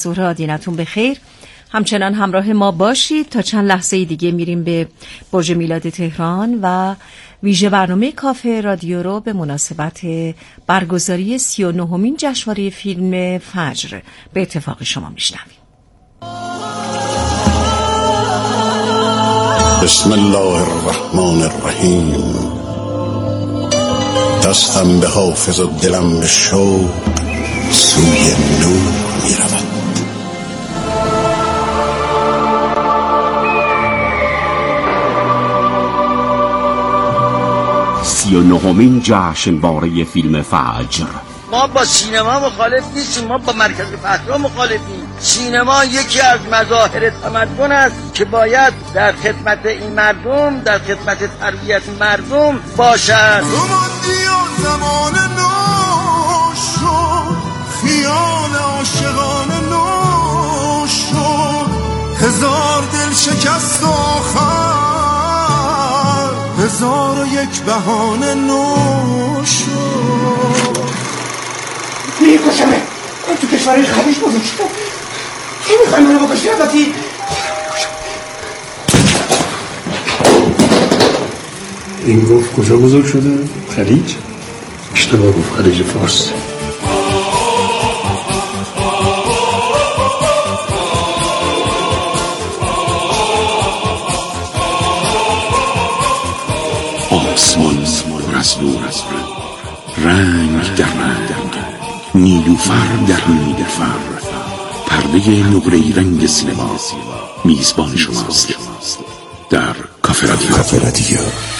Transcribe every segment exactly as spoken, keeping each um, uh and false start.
ظهر آدینتون بخیر. همچنان همراه ما باشید تا چند لحظه دیگه میریم به برج میلاد تهران و ویژه برنامه کافه رادیو رو به مناسبت برگزاری سی و نهمین جشنواره فیلم فجر به اتفاق شما میشنویم. بسم الله الرحمن الرحیم. دستم به حافظ و دلم به شوق سوی نور می رود. سی و نهمین جشنواره فیلم فجر. ما با سینما مخالف نیستیم، ما با مرکز فتح مخالفیم. سینما یکی از مظاهر تمدن است که باید در خدمت این مردم، در خدمت تربیت مردم باشد. تو ماندی و زمان نو شد، خیال عاشقانه نو شد، هزار دل شکست و آخر، هزار و یک بهانه نو شد. میکشمه تو کشورش خلیج بزرگ شده. کی میخوای منو بکشی؟ البته این گفت کجا بزرگ شده؟ خلیج؟ اشتباه گفت، خلیج فارس. آسمان پر از نور، رنگ در رنگ، نیلوفر در نیلوفر، پرده نقره‌ای رنگ سینما میزبان شماست در کافه رادیو. کافه رادیو.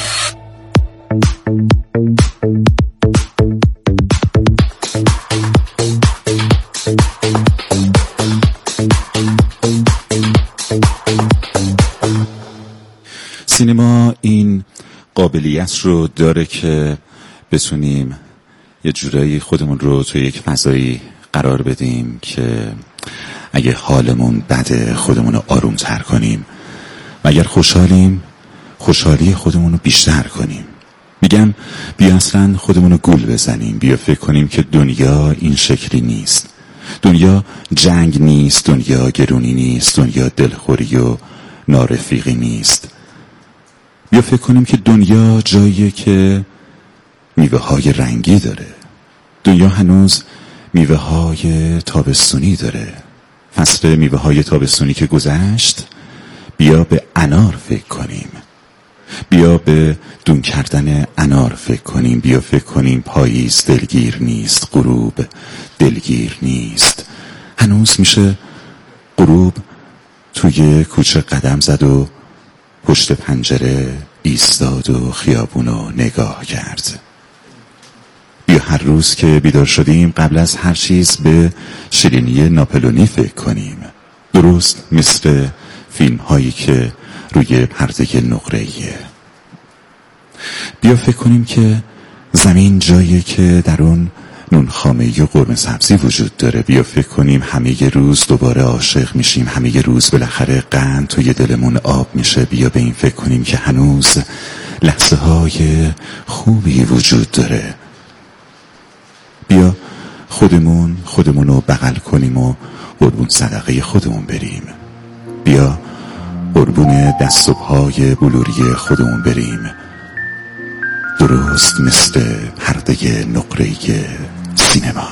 سینما این قابلیت رو داره که بتونیم یه جورایی خودمون رو توی یک فضایی قرار بدیم که اگه حالمون بده خودمون رو آروم تر کنیم و اگر خوشحالیم خوشحالی خودمون رو بیشتر کنیم. میگم بیا اصلا خودمون رو گول بزنیم، بیا فکر کنیم که دنیا این شکلی نیست. دنیا جنگ نیست، دنیا گرونی نیست، دنیا دلخوری و نارفیقی نیست. بیا فکر کنیم که دنیا جاییه که میوه های رنگی داره. دنیا هنوز میوه های تابستونی داره. فصل میوه های تابستونی که گذشت، بیا به انار فکر کنیم، بیا به دون کردن انار فکر کنیم، بیا فکر کنیم پاییز دلگیر نیست، غروب دلگیر نیست. هنوز میشه غروب توی کوچه قدم زد و پشت پنجره ایستاد و خیابونو نگاه کرد. بیا هر روز که بیدار شدیم قبل از هر چیز به شیرینی ناپلونی فکر کنیم، درست مثل فیلم هایی که روی پرده نقره‌ایه. بیا فکر کنیم که زمین جاییه که در اون نون خامه‌ای و قرمه سبزی وجود داره. بیا فکر کنیم همه ی روز دوباره عاشق میشیم، همه ی روز بالاخره قند توی دلمون آب میشه. بیا به این فکر کنیم که هنوز لحظه های خوبی وجود داره. بیا خودمون خودمون رو بغل کنیم و قربون صدقه خودمون بریم. بیا قربون دست و پای بلوری خودمون بریم، درست مثل پرده نقره‌ای سینما.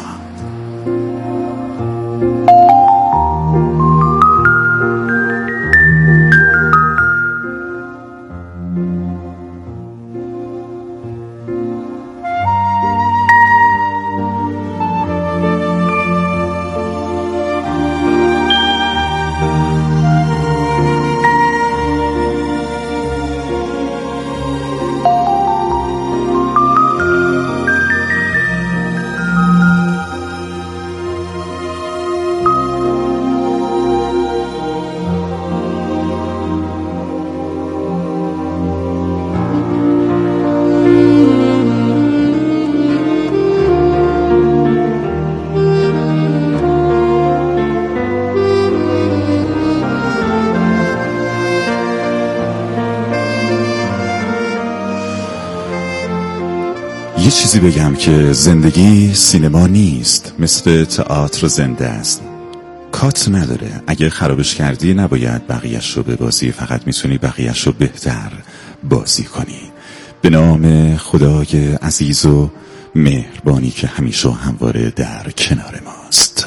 یه چیزی بگم که زندگی سینما نیست، مثل تئاتر زنده است. کات نداره. اگه خرابش کردی نباید بقیهش رو ببازی، فقط میتونی بقیهش رو بهتر بازی کنی. به نام خدای عزیز و مهربانی که همیشه و همواره در کنار ماست.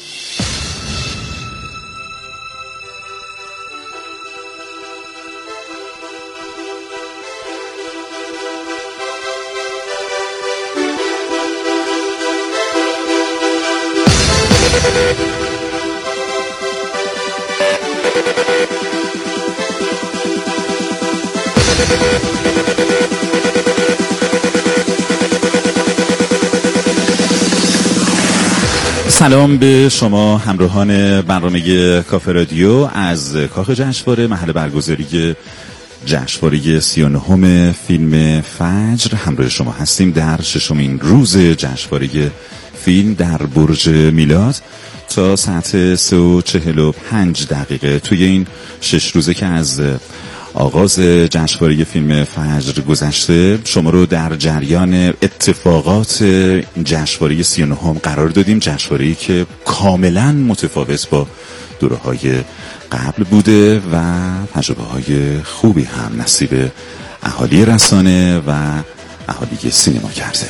سلام به شما همراهان برنامه کافه رادیو از کاخ جشنواره، محل برگزاری جشنواره سی و نهم فیلم فجر. همراه شما هستیم در ششمین روز جشنواره فیلم در برج میلاد تا ساعت سه و چهل و پنج دقیقه. توی این شش روزه که از آغاز جشنواره فیلم فجر گذشته شما رو در جریان اتفاقات جشنواره سی و نهم قرار دادیم. جشنواره‌ای که کاملا متفاوت با دوره‌های قبل بوده و تجربه‌های خوبی هم نصیب اهالی رسانه و اهالی سینما کرده.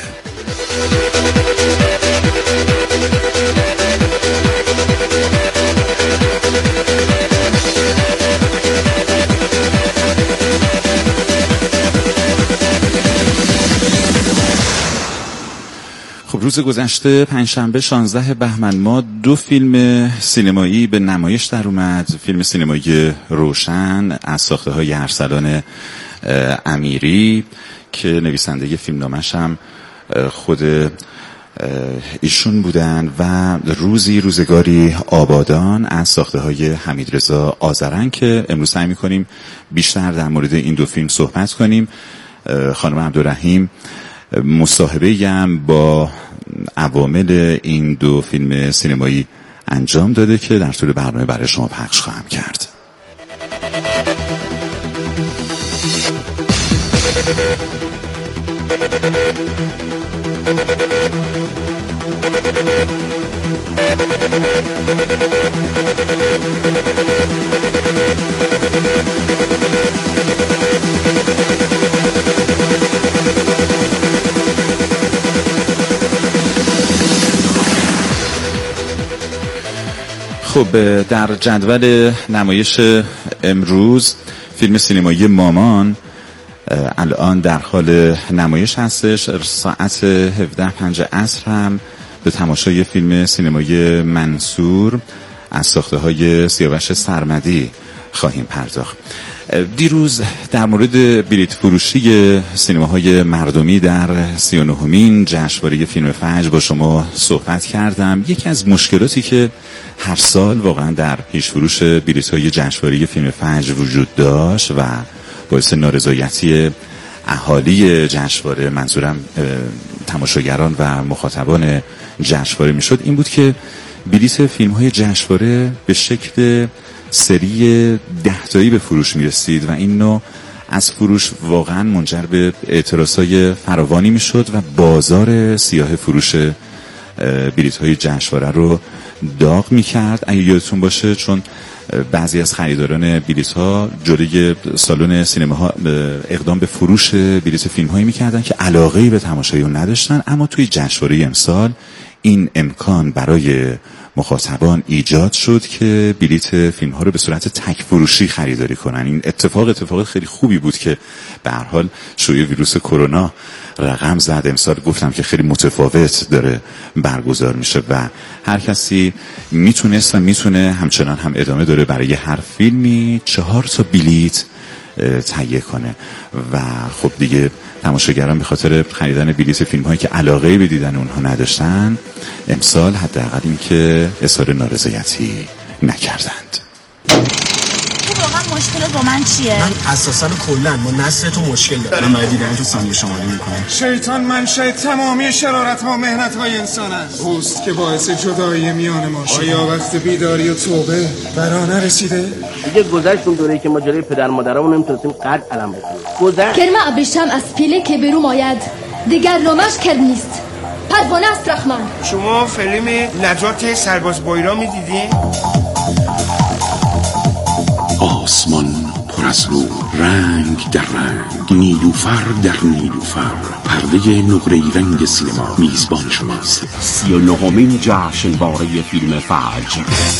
خب روز گذشته پنجشنبه شانزده بهمن ماه دو فیلم سینمایی به نمایش در اومد. فیلم سینمایی روشن از ساخته‌های ارسلان امیری که نویسنده فیلمنامه‌ش هم خود ایشون بودن و روزی روزگاری آبادان از ساخته‌های حمیدرضا آذرنگ که امروز سعی می‌کنیم بیشتر در مورد این دو فیلم صحبت کنیم. خانم عبدالرحیم مصاحبه‌ای هم با عوامل این دو فیلم سینمایی انجام داده که در طول برنامه برای شما پخش خواهم کرد. خب در جدول نمایش امروز فیلم سینمایی مامان الان در حال نمایش هستش. ساعت هفده و پنج عصر هم به تماشای فیلم سینمایی منصور از ساخته‌های سیاوش سرمدی خواهیم پرداخت. دیروز در مورد بلیط فروشی سینماهای مردمی در سی و نهمین جشنواره فیلم فجر با شما صحبت کردم. یکی از مشکلاتی که هر سال واقعا در پیش فروش بلیط‌های جشنواره فیلم فجر وجود داشت و باعث نارضایتی اهالی جشنواره، منظورم تماشاگران و مخاطبان جشنواره میشد، این بود که بلیط فیلم‌های جشنواره به شکل سری ده تایی به فروش میرسید و این نوع از فروش واقعا منجر به اعتراضهای فراوانی میشد و بازار سیاه فروش بلیط‌های جشنواره رو داغ میکرد. اگه یادتون باشه، چون بعضی از خریداران بلیط‌ها جلوی سالن سینماها اقدام به فروش بلیط فیلم‌هایی میکردن که علاقه‌ای به تماشای اون نداشتن، اما توی جشنواره امسال این امکان برای مخاطبان ایجاد شد که بلیط فیلم ها رو به صورت تک فروشی خریداری کنن. این اتفاق اتفاق خیلی خوبی بود که به هر حال شیوع ویروس کرونا رقم زد. امسال گفتم که خیلی متفاوت داره برگزار میشه و هر کسی میتونست و میتونه همچنان هم ادامه داره برای هر فیلمی چهار تا بلیط تهیه کنه و خب دیگه تماشاگران به خاطر خریدن بلیط فیلم هایی که علاقه به دیدن اونها نداشتن امسال حداقل این که اظهار نارضایتی نکردند. واقعا مشکل با من چیه؟ من اساسا کلا با نسل تو مشکل دارم. من باید دیدن تو ثانیه شماری میکنم. شیطان منشأ تمامی شرارت ها و محنت های انسان است. اوست که باعث جدایی میان ما شد. آیا وقت بیداری و توبه برا نرسیده؟ دیگه گذشت اون دوره‌ای که ما جلوی پدر مادرامون نمیتونستیم قد علم بکنیم. گذشت. کرمه ابریشم از پیله که برو آید دیگر نامش کرد نیست. پروانه است رحمان. شما فیلم نجات سرباز بایرام دیدین؟ از رو رنگ در رنگ، نیلوفر در نیلوفر، پرده نقره‌ای رنگ سینما میزبان شماست. سی و نهمین جشنواره فیلم فجر.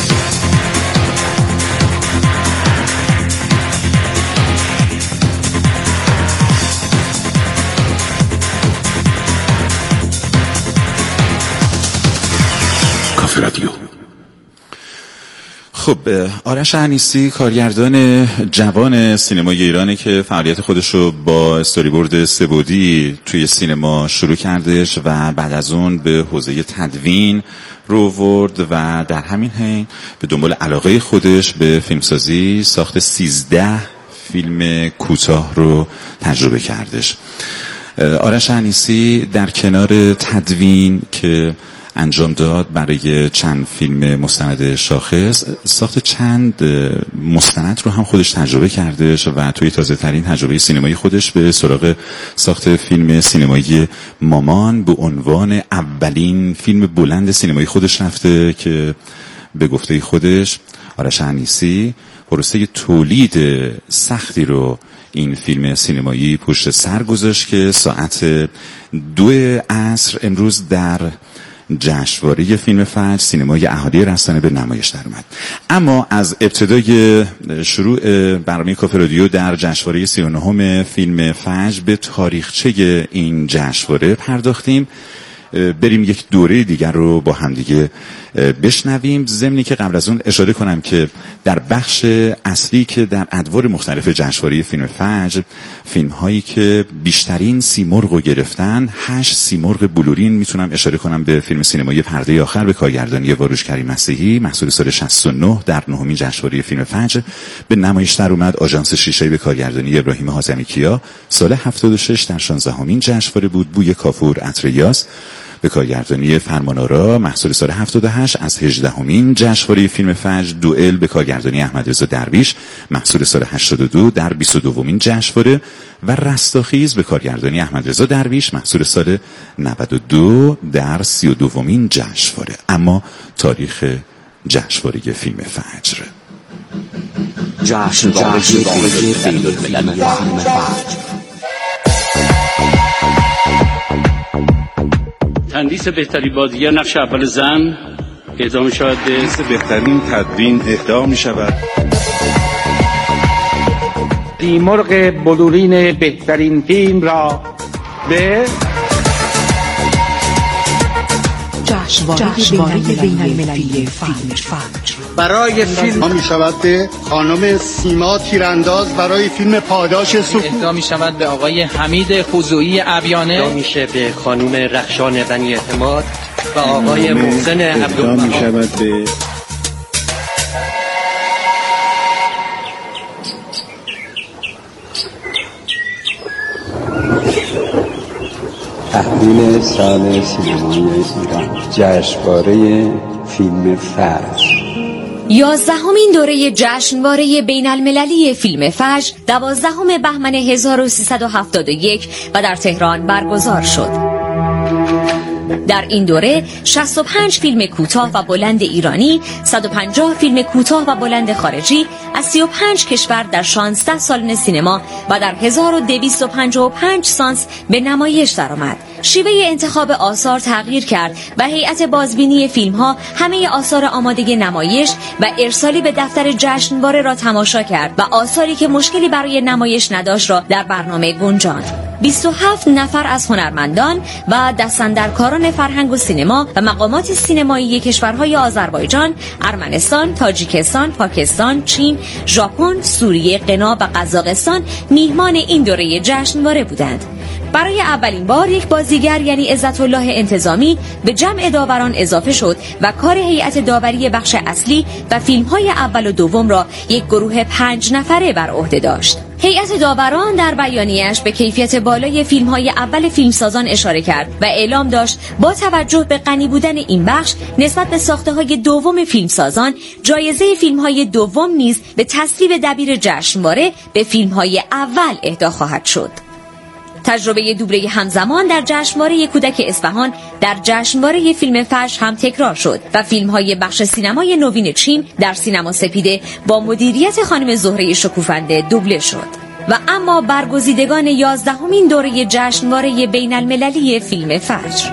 کافه رادیو. خب آرش انیسی کارگردان جوان سینمای ایرانه که فعالیت خودش رو با استوریبورد سه‌بعدی توی سینما شروع کردش و بعد از اون به حوزه تدوین رو ورد و در همین حین به دنبال علاقه خودش به فیلمسازی ساخت سیزده فیلم کوتاه رو تجربه کردش. آرش انیسی در کنار تدوین که انجام داد برای چند فیلم مستند شاخص، ساخت چند مستند رو هم خودش تجربه کردش و توی تازه ترین تجربه سینمایی خودش به سراغ ساخت فیلم سینمایی مامان به عنوان اولین فیلم بلند سینمایی خودش رفته که به گفته خودش آرش انیسی پروسه تولید سختی رو این فیلم سینمایی پشت سر گذاشت که ساعت دو عصر امروز در جشنواره فیلم فجر سینمای اهالی رسانه به نمایش در اومد. اما از ابتدای شروع برنامه کافه رادیو در جشنواره سی و نهم فیلم فجر به تاریخچه این جشنواره پرداختیم. بریم یک دوره دیگر رو با همدیگه بشنویم، ضمنی که قبل از اون اشاره کنم که در بخش اصلی که در ادوار مختلف جشنواره فیلم فجر فیلم هایی که بیشترین سیمرغ رو گرفتن، هشت سیمرغ بلورین، میتونم اشاره کنم به فیلم سینمایی پرده آخر به کارگردانی واروش کریم مسیحی محصول سال شصت و نه در نهمین جشنواره فیلم فجر به نمایش در اومد. آژانس شیشه به کارگردانی ابراهیم حازمی کیا سال هفتاد و شش در شانزدهمین جشنواره بود. بوی کافور عطر یاس به کارگردانی فرمانآرا محصول سال هفتاد و هشت از هجدهمین جشنواره فیلم فجر. دوئل به کارگردانی احمد رضا درویش محصول سال هشتاد و دو در بیست و دومین جشنواره و رستاخیز به کارگردانی احمد رضا درویش محصول سال نود و دو در سی و دومین جشنواره. اما تاریخ جشنواره فیلم فجر. جشنواره فیلم فجر. تندیس بهترین بازیگر نقش اول زن اهدا می شود به بهترین تدوین اهدا می شود. سیمرغ بلورین بهترین فیلم را به جشنواره بین‌المللی فیلم فجر برای فیلم می شود به خانم سیما تیرانداز برای فیلم پاداش سکوت اهدا می شود به آقای حمید خضوعی ابیانه، اهدا میشه به خانم رخشان بنی اعتماد و آقای محسن عبدالبها. اهدا می شود به تحویل سال سینمای ایران، جشنواره فیلم فجر. یازدهمین دوره جشنواره بین المللی فیلم فجر دوازدهم بهمن هزار و سیصد و هفتاد و یک و در تهران برگزار شد. در این دوره شصت و پنج فیلم کوتاه و بلند ایرانی، صد و پنجاه فیلم کوتاه و بلند خارجی از سی و پنج کشور در شانزده سالن سینما و در هزار و دویست و پنجاه و پنج سانس به نمایش درآمد. شیوه انتخاب آثار تغییر کرد و هیئت بازبینی فیلم‌ها همه آثار آماده نمایش و ارسالی به دفتر جشنواره را تماشا کرد و آثاری که مشکلی برای نمایش نداشت را در برنامه گنجاند. بیست و هفت نفر از هنرمندان و دستاندرکاران فرهنگ و سینما و مقامات سینمایی کشورهای آذربایجان، ارمنستان، تاجیکستان، پاکستان، چین، ژاپن، سوریه، غنا و قزاقستان میهمان این دوره جشنواره بودند. برای اولین بار یک بازیگر یعنی عزت الله انتظامی به جمع داوران اضافه شد و کار هیئت داوری بخش اصلی و فیلم‌های اول و دوم را یک گروه پنج نفره بر عهده داشت. هیئت داوران در بیانیه‌اش به کیفیت بالای فیلم‌های اول فیلمسازان اشاره کرد و اعلام داشت با توجه به غنی بودن این بخش نسبت به ساخته‌های دوم فیلمسازان، جایزه فیلم‌های دوم نیز به تصویب دبیر جشنواره به فیلم‌های اول اهدا خواهد شد. تجربه دوبله همزمان در جشنواره کودک اصفهان در جشنواره فیلم فجر هم تکرار شد و فیلم‌های بخش سینمای نوین چین در سینما سپیده با مدیریت خانم زهره شکوفنده دوبله شد. و اما برگزیدگان یازدهمین دوره جشنواره بین المللی فیلم فجر: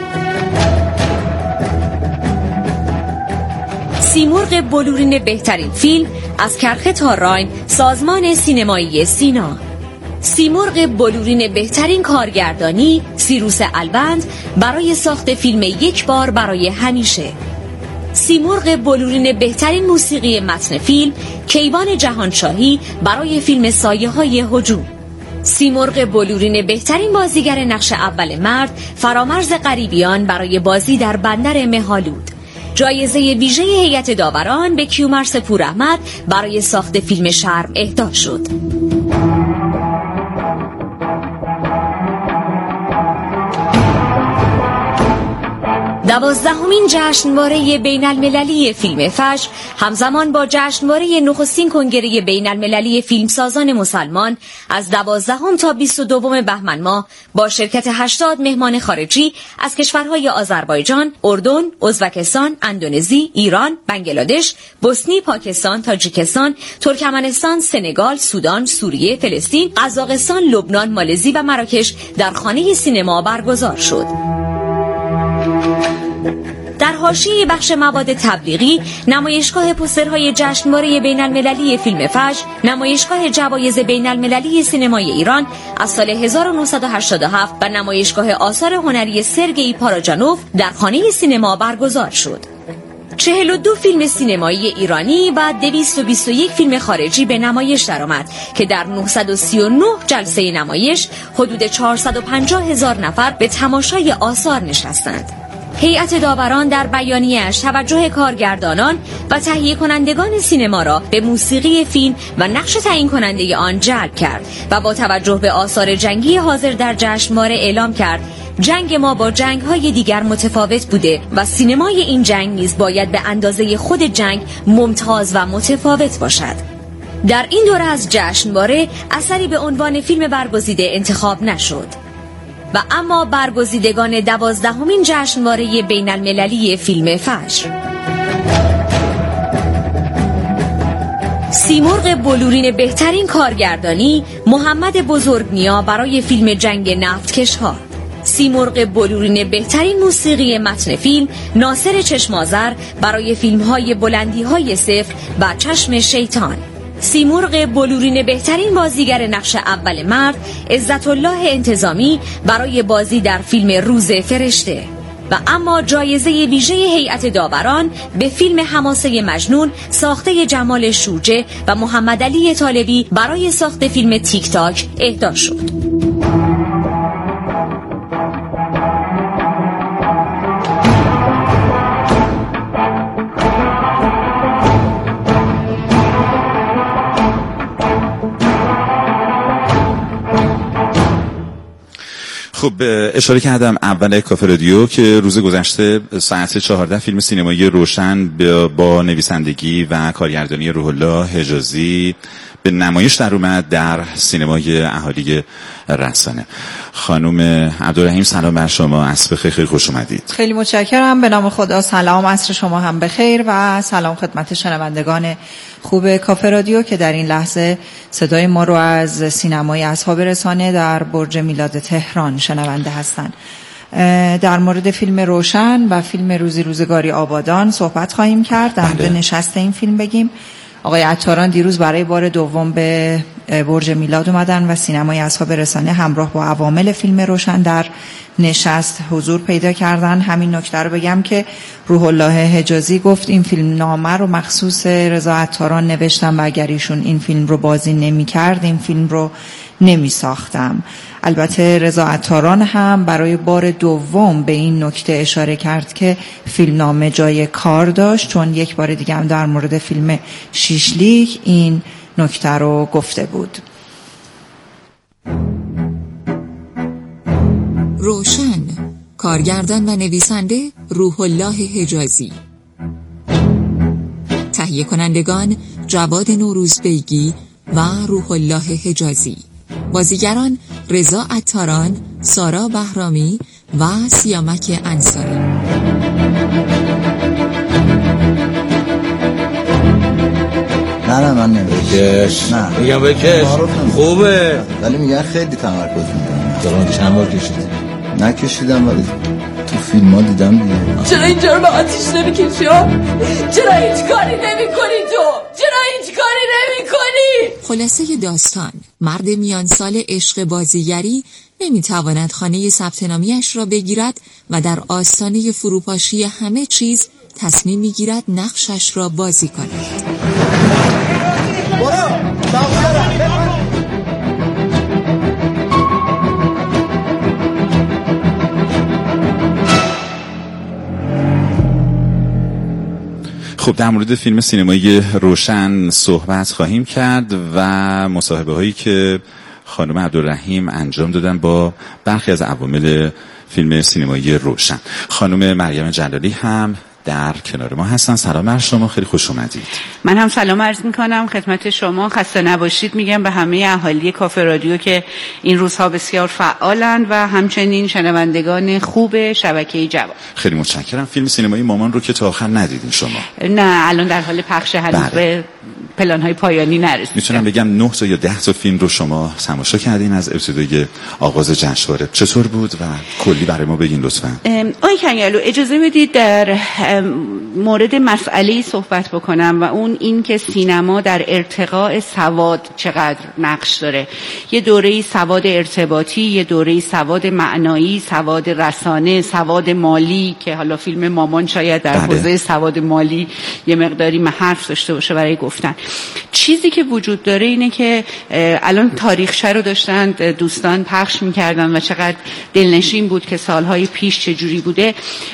سیمرغ بلورین بهترین فیلم از کرخه تا راین، سازمان سینمایی سینا. سیمرغ بلورین بهترین کارگردانی، سیروس البند، برای ساخت فیلم یک بار برای همیشه. سیمرغ بلورین بهترین موسیقی متن فیلم، کیوان جهانشاهی، برای فیلم سایه های هجوم. سیمرغ بلورین بهترین بازیگر نقش اول مرد، فرامرز غریبیان، برای بازی در بندر مهالود. جایزه ویژه هیئت داوران به کیومرث پوراحمد برای ساخت فیلم شرم اهدا شد. دوازدهمین جشنواره بین المللی فیلم فجر همزمان با جشنواره نخستین کنگره بین المللی فیلمسازان مسلمان از دوازدهم تا بیست و دوم بهمن ماه با شرکت هشتاد مهمان خارجی از کشورهای آذربایجان، اردن، ازبکستان، اندونزی، ایران، بنگلادش، بوسنی، پاکستان، تاجیکستان، ترکمنستان، سنگال، سودان، سوریه، فلسطین، قزاقستان، لبنان، مالزی و مراکش در خانه سینما برگزار شد. در حاشیه بخش مواد تبلیغی، نمایشگاه پوسترهای جشنواره بین المللی فیلم فجر، نمایشگاه جوایز بین المللی سینمای ایران از سال هزار و نهصد و هشتاد و هفت و نمایشگاه آثار هنری سرگئی پاراجانوف در خانه سینما برگزار شد. چهل و دو فیلم سینمایی ایرانی و دویست و بیست و یک فیلم خارجی به نمایش درآمد که در نهصد و سی و نه جلسه نمایش حدود چهارصد و پنجاه هزار نفر به تماشای آثار نشستند. هیئت داوران در بیانیه‌اش توجه کارگردانان و تهیه کنندگان سینما را به موسیقی فیلم و نقش تعیین کننده آن جلب کرد و با توجه به آثار جنگی حاضر در جشنواره اعلام کرد جنگ ما با جنگ‌های دیگر متفاوت بوده و سینمای این جنگ نیز باید به اندازه خود جنگ ممتاز و متفاوت باشد. در این دوره از جشنواره اثری به عنوان فیلم برگزیده انتخاب نشد. و اما برگزیدگان دوازدهمین جشنواره بین المللی فیلم فجر: سیمرغ بلورین بهترین کارگردانی، محمد بزرگنیا، برای فیلم جنگ نفتکش‌ها. سیمرغ بلورین بهترین موسیقی متن فیلم، ناصر چشم‌آذر، برای فیلم‌های بلندی‌های صفر و چشم شیطان. سیمرغ بلورین بهترین بازیگر نقش اول مرد، عزت الله انتظامی، برای بازی در فیلم روز فرشته. و اما جایزه ویژه هیئت داوران به فیلم حماسه مجنون ساخته جمال شوجه و محمد علی طالبی برای ساخت فیلم تیک تاک اهدا شد. خب اشاره کردم اول کافه رادیو که روز گذشته ساعت چهارده فیلم سینمایی روشن با نویسندگی و کارگردانی روح الله حجازی به نمایش در اومد در سینمای اهالی رسانه. خانم عبدالرحیم سلام بر شما، عصر بخیر، خیلی خوش اومدید. خیلی متشکرم. به نام خدا سلام، عصر شما هم بخیر و سلام خدمت شنوندگان خوب کافه رادیو که در این لحظه صدای ما رو از سینمای اصحاب رسانه در برج میلاد تهران شنونده هستند. در مورد فیلم روشن و فیلم روزی روزگاری آبادان صحبت خواهیم کرد. در مورد نشست این فیلم بگیم. آقای عطاران دیروز برای بار دوم به برج میلاد اومدن و سینمای اصحاب رسانه همراه با عوامل فیلم روشن در نشست حضور پیدا کردن. همین نکته رو بگم که روح الله حجازی گفت این فیلم نامه رو مخصوص رضا عطاران نوشتم و اگر ایشون این فیلم رو بازی نمی کرد این فیلم رو نمی ساختم. البته رضا عطاران هم برای بار دوم به این نکته اشاره کرد که فیلمنامه جای کار داشت، چون یک بار دیگه هم در مورد فیلم شیشلیک این نکته رو گفته بود. روشن، کارگردان و نویسنده روح الله حجازی. تهیه کنندگان جواد نوروزبیگی و روح الله حجازی. بازیگران رضا عطاران، سارا بهرامی و سیامک انصاری. نه نه من نمیکش. نه میگم بکش خوبه، ولی میگن خیلی تمرکز میکنم. دارم چند بار کشیدی؟ نکشیدم ولی تو فیلم ها دیدم دیگه. چرا اینجا رو به آتیش نمیکشی؟ چرا هیچ کاری نمی کنی تو؟ چرا هیچ کاری نمی کنی؟ خلاصه داستان: مرد میان سال عشق بازیگری نمیتواند خانه ثبت نامیش را بگیرد و در آستانه فروپاشی همه چیز تصمیم میگیرد نقشش را بازی کند. خب در مورد فیلم سینمایی روشن صحبت خواهیم کرد و مصاحبه هایی که خانم عبدالرحیم انجام دادن با برخی از عوامل فیلم سینمایی روشن. خانم مریم جلالی هم در کنار ما هستن. سلام بر شما، خیلی خوش اومدید. من هم سلام عرض میکنم خدمت شما، خسته نباشید میگم به همه اهالی کافه رادیو که این روزها بسیار فعالند و همچنین شنوندگان خوب شبکه جوان. خیلی متشکرم. فیلم سینمایی مامان رو که تا آخر ندیدین شما؟ نه، الان در حال پخش، هنوز به پلان‌های پایانی نرسید. میتونم بگم نه تا یا ده تا فیلم رو شما تماشا کردین از ابتدای آغاز جشنواره. چطور بود و کلی برای ما بگین لطفاً. آقای کنگلو اجازه بدید در مورد مسئله صحبت بکنم و اون این که سینما در ارتقاء سواد چقدر نقش داره. یه دوره‌ای سواد ارتباطی، یه دوره‌ای سواد معنایی، سواد رسانه، سواد مالی که حالا فیلم مامان شاید در حوزه سواد مالی یه مقداری حرف داشته باشه برای گفتن. چیزی که وجود داره اینه که الان تاریخچه رو داشتن دوستان پخش می‌کردن و چقدر دلنشین بود که سالهای پیش چه جوری بوده.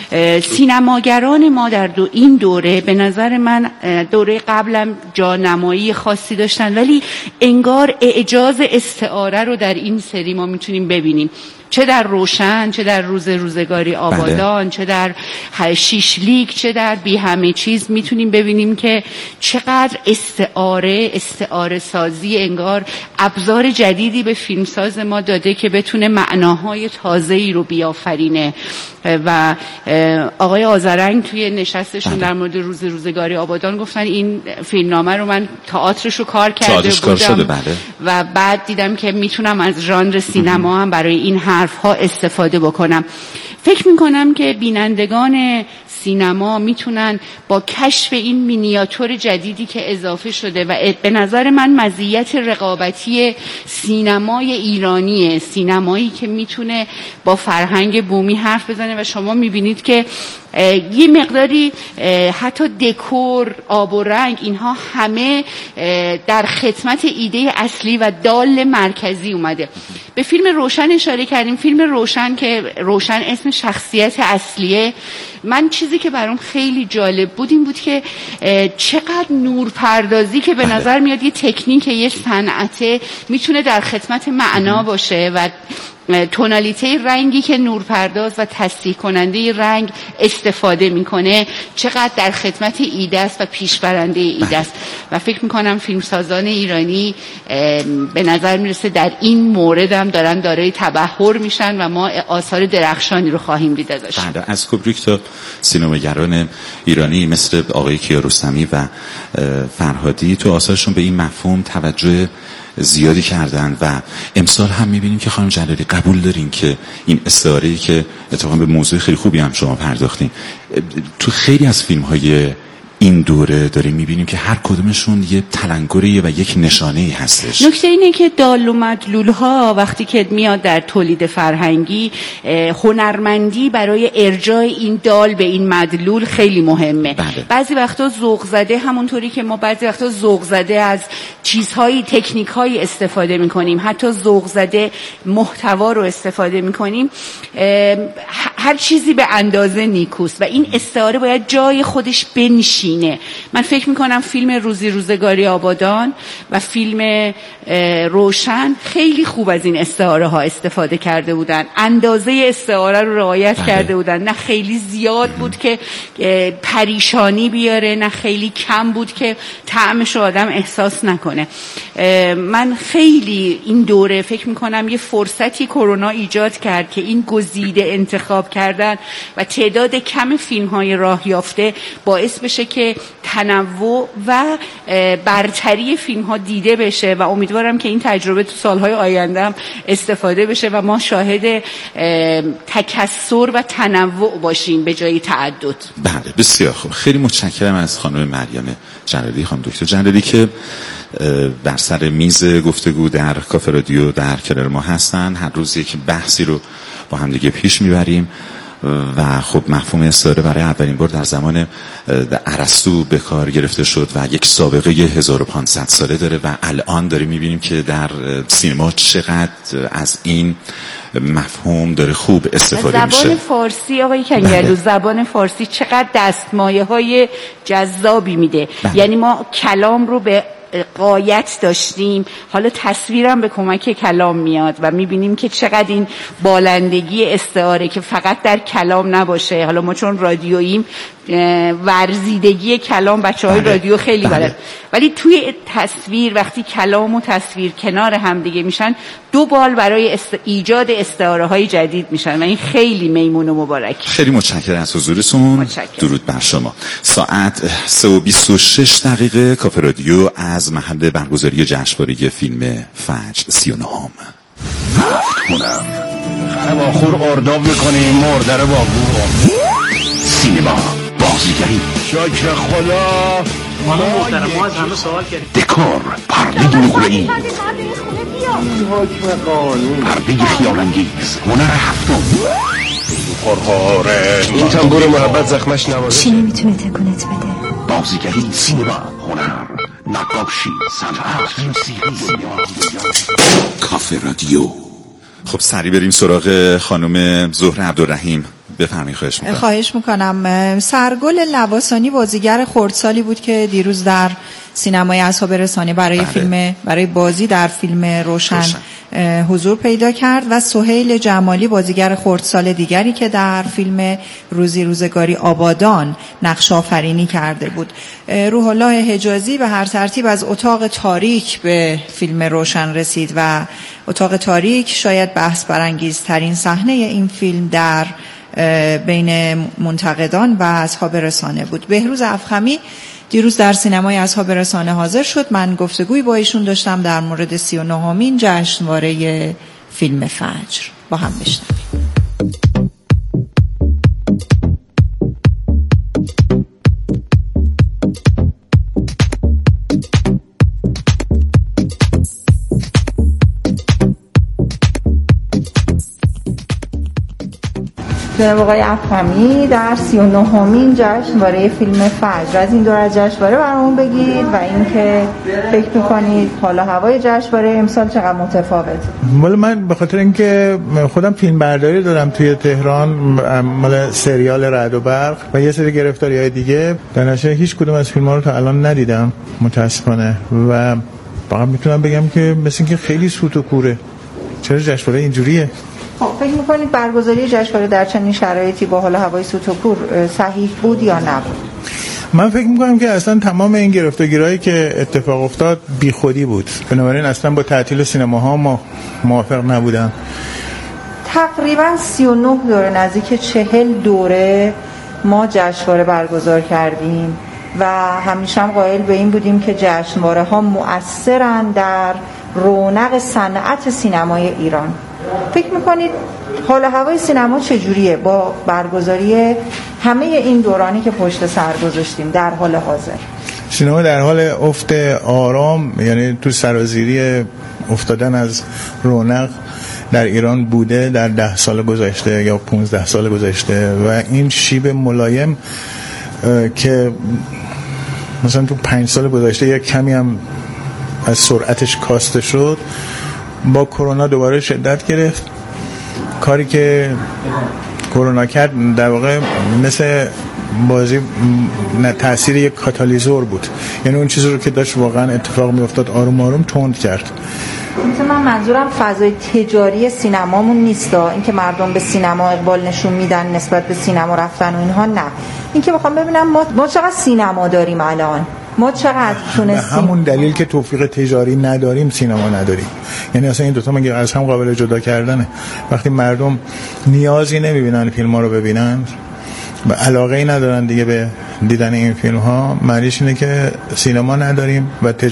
سینماگران ما در دو این دوره به نظر من دوره قبلم جانمایی خاصی داشتن، ولی انگار اعجاز استعاره رو در این سری ما میتونیم ببینیم، چه در روشن، چه در روز روزگاری آبادان، بله. چه در شیشلیک، چه در بی همه چیز میتونیم ببینیم که چقدر استعاره استعاره سازی انگار ابزار جدیدی به فیلمساز ما داده که بتونه معناهای تازه‌ای رو بیافرینه. و آقای آذرنگ توی نشستشون در مورد روز روزگاری آبادان گفتن این فیلمنامه رو من تئاترش رو کار کرده بودم شده بله. و بعد دیدم که میتونم از ژانر سینما هم برای این حرفها استفاده بکنم. فکر میکنم که بینندگان سینما میتونن با کشف این مینیاتور جدیدی که اضافه شده و به نظر من مزیت رقابتی سینمای ایرانیه، سینمایی که میتونه با فرهنگ بومی حرف بزنه و شما میبینید که یه مقداری حتی دکور، آب و رنگ، اینها همه در خدمت ایده اصلی و دال مرکزی اومده. به فیلم روشن اشاره کردیم. فیلم روشن که روشن اسم شخصیت اصلیه، من چیزی که برام خیلی جالب بود این بود که چقدر نورپردازی که به نظر میاد یه تکنیک، یه صنعته، میتونه در خدمت معنا باشه و تونالیته رنگی که نورپرداز و تصحیح کننده رنگ استفاده میکنه چقدر در خدمت ایده است و پیشبرنده ایده است و فکر میکنم فیلمسازان ایرانی به نظر میرسه در این مورد هم دارن دارای تبحر میشن و ما آثار درخشانی رو خواهیم دید ازش. بله، از کوبریک تا سینماگران ایرانی مثل آقای کیارستمی و فرهادی تو آثارشون به این مفهوم توجه زیادی کردن و امسال هم میبینیم که خانم جلالی قبول دارین که این استعاره‌ای که اتفاقا به موضوع خیلی خوبی هم شما پرداختین تو خیلی از فیلم‌های این دوره داریم میبینیم که هر کدومشون یه تلنگریه و یک نشانه‌ای هستش. نکته اینه که دال و مدلول ها وقتی که میاد در تولید فرهنگی، هنرمندی برای ارجاع این دال به این مدلول خیلی مهمه. بله. بعضی وقتا ذوق زده، همونطوری که ما بعضی وقتا ذوق زده از چیزهای تکنیک‌های استفاده میکنیم، حتی ذوق زده محتوا رو استفاده میکنیم، هر چیزی به اندازه نیکوست و این استعاره باید جای خودش بنشینه. من فکر میکنم فیلم روزی روزگاری آبادان و فیلم روشن خیلی خوب از این استعاره ها استفاده کرده بودن، اندازه استعاره رو رعایت بله. کرده بودن، نه خیلی زیاد بود که پریشانی بیاره، نه خیلی کم بود که طعمش رو آدم احساس نکنه. من خیلی این دوره فکر میکنم یه فرصتی کرونا ایجاد کرد که این گزیده انتخاب کردن و تعداد کم فیلم های راه یافته باعث بشه که تنوع و برتری فیلم ها دیده بشه و امیدوارم که این تجربه تو سالهای آینده هم استفاده بشه و ما شاهد تکثر و تنوع باشیم به جای تعدد. بله بسیار خوب. خیلی متشکرم از خانم مریم جلالی، خانم دکتر جلالی که بر سر میز گفتگو در کافه رادیو در کنار ما هستن. هر روز یک بحثی رو با هم دیگه پیش میبریم و خب مفهوم استعاره برای اولین بار در زمان ارسطو به کار گرفته شد و یک سابقه هزار و پانصد ساله داره و الان داریم میبینیم که در سینما چقدر از این مفهوم داره خوب استفاده میشه. زبان فارسی آقای کنگلو، زبان فارسی چقدر دستمایه های جذابی میده. بله. یعنی ما کلام رو به غایت داشتیم، حالا تصویرم به کمک کلام میاد و میبینیم که چقدر این بالندگی استعاره که فقط در کلام نباشه، حالا ما چون رادیوییم ورزیدگی کلام بچه های رادیو خیلی بله. بلد، ولی توی تصویر وقتی کلام و تصویر کنار هم دیگه میشن دو بال برای است... ایجاد استعاره های جدید میشن و این خیلی میمون و مبارک. خیلی متشکرم از حضورتون. درود بر شما. ساعت سه و بیست و شش دقیقه کافه رادیو از محل برگزاری جشنواره فیلم فجر سی و نهم. هنر خرباخور ارداب میکنیم مردر باگو سینما بازیگری شکر خدا ما محترم ما از همه سوال کردیم. دکور پرده نقره‌ای پرده خیال‌انگیز هنر هفتم خورخوره این تنبور محبت زخمش نوازه چی نمیتونه تکونت بده؟ بازیگری سینما هنر نقاشی صنعت موسیقی کافه رادیو. خب سریع بریم سراغ خانم زهره عبدالرحیم. بفرمایید. خواهش میکنم. خواهش میکنم. سرگل لواسانی بازیگر خردسالی بود که دیروز در سینمای اصحاب رسانه برای بله. فیلم برای بازی در فیلم روشن, روشن. حضور پیدا کرد و سهیل جمالی بازیگر خردسال دیگری که در فیلم روزی روزگاری آبادان نقش آفرینی کرده بود. روح الله حجازی به هر ترتیب از اتاق تاریک به فیلم روشن رسید و اتاق تاریک شاید بحث برانگیزترین صحنه این فیلم در بین منتقدان و اصحاب رسانه بود. بهروز افخمی دیروز در سینمای اصحاب رسانه حاضر شد. من گفتگوی با ایشون داشتم در مورد سی و نهمین جشنواره فیلم فجر. با هم بشنویم. جناب آقای افخمی در سی و نهمین جشنواره فیلم فجر از این دور از جشنواره برامون بگید و اینکه فکر می‌کنید حالا هوای جشنواره امسال چقدر متفاوت؟ مال من به خاطر اینکه خودم فیلم برداری دارم توی تهران، مال سریال رعد و برق و یه سری گرفتاری‌های دیگه، در نتیجه هیچ کدوم از فیلم‌ها رو تا الان ندیدم متأسفانه و فقط میتونم بگم که مثل اینکه خیلی سوت و کوره. چرا جشنواره اینجوریه؟ خب فکر میکنید برگزاری جشنواره در چنین شرایطی با حال هوای سوت و کور صحیح بود یا نبود؟ من فکر میکنم که اصلا تمام این گرفتگیرایی که اتفاق افتاد بیخودی بود، بنابراین اصلا با تعطیل سینماها ما موافق نبودم. تقریبا سی و نه دوره، نزدیک چهل دوره ما جشنواره برگزار کردیم و همیشه هم قائل به این بودیم که جشنواره ها مؤثرن در رونق صنعت سینمای ایران. فکر میکنید حال هوای سینما چجوریه با برگزاری همه این دورانی که پشت سر گذاشتیم در حال حاضر؟ سینما در حال افت آرام، یعنی تو سرازیری افتادن از رونق در ایران بوده در ده سال گذشته یا پونزده سال گذشته و این شیب ملایم که مثلا تو پنج سال گذشته یک کمی هم از سرعتش کاسته شد، با کرونا دوباره شدت گرفت. کاری که کرونا کرد در واقع مثل بازی تأثیر یک کاتالیزور بود، یعنی اون چیزی رو که داشت واقعا اتفاق میافتاد آروم آروم تند کرد. مثلا من منظورم فضای تجاری سینمامون نیستا، اینکه مردم به سینما اقبال نشون میدن نسبت به سینما رفتن و اینها، نه، اینکه میخوام ببینم ما ما چقدر سینما داریم الان، ما چقدر تونستیم. همون دلیل که توفیق تجاری نداریم سینما نداریم، یعنی اصلا این دوتا مگه از هم قابل جدا کردنه؟ وقتی مردم نیازی نمیبینن فیلم ها رو ببینن و علاقه ای ندارن دیگه به دیدن این فیلم ها، معنیش اینه که سینما نداریم و